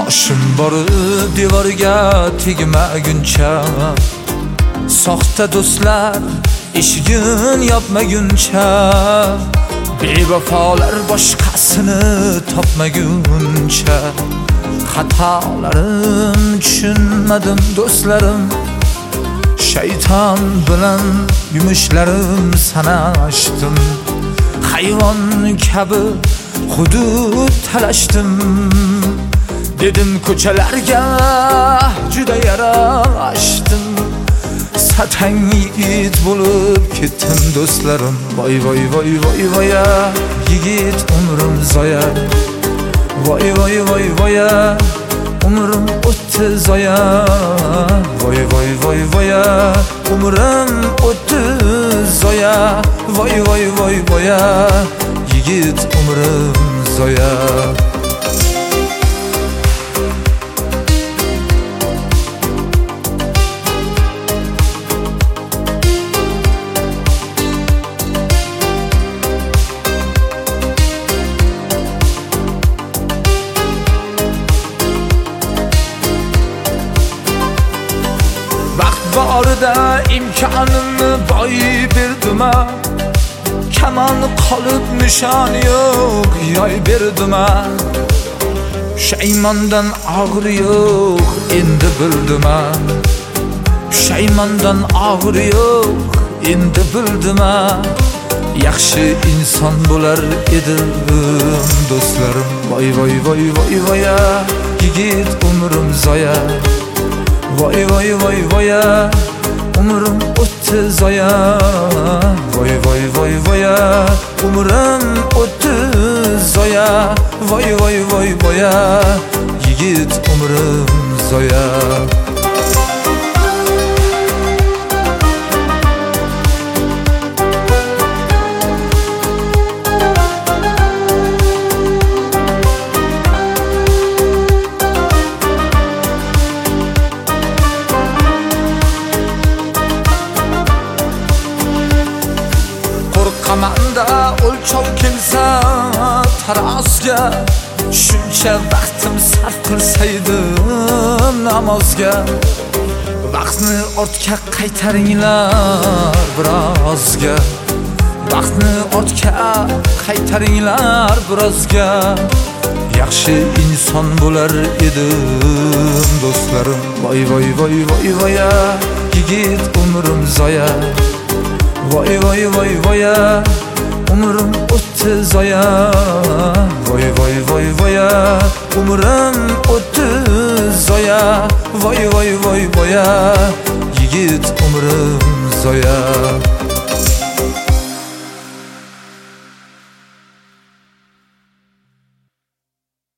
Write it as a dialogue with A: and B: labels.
A: Boshim borib devorga tegmaguncha, soxta do'stlar eshigin yopmaguncha, bevafolar boshqasini topmaguncha, xatolarim tushunmadim do'stlarim, shayton bilan yumushlarim sanashdim, hayvon kabi hudud talashdim. Dedim ko'chalarga juda yarashdim, satang yigit bo'lib ketdim do'stlarim. Voy voy voy voy voya, yigit umrim zoya. Voy voy voy voya, umrim o'tdi zoya. Voy voy voy voya, umrim o'tdi zoya. Voy voy voy voya, yigit umrim zoya. Borida imkonimni boy berdim, kaman qolib nishon yo'q yoy berdim. Shaymondan og'ir yo'q endi bildim, shaymondan og'ir yo'q endi bildim. Yaxshi inson bo'lar edim do'stlarim. Voy voy voy voy voya, yigit umrim zoya. Voy voy voy voya, umrim o'tdi zoya. Voy voy voy voya, umrim o'tdi zoya. Voy voy voy voya, yigit umrim zoya. Qo'rqamanda o'lchov kelsa tarozga, shuncha vaqtim sarf qilsaydim namozga. Vaqtni ortga qaytaringlar birozga, vaqtni ortga qaytaringlar birozga. Yaxshi inson bo'lar edim do'stlarim. Voy voy voy voy voya, yigit umrim zoya. Voy voy voy voya, umrim o'tdi zoya. Voy voy voy voya, umrim o'tdi zoya. Voy voy voy voya, yigit umrim zoya.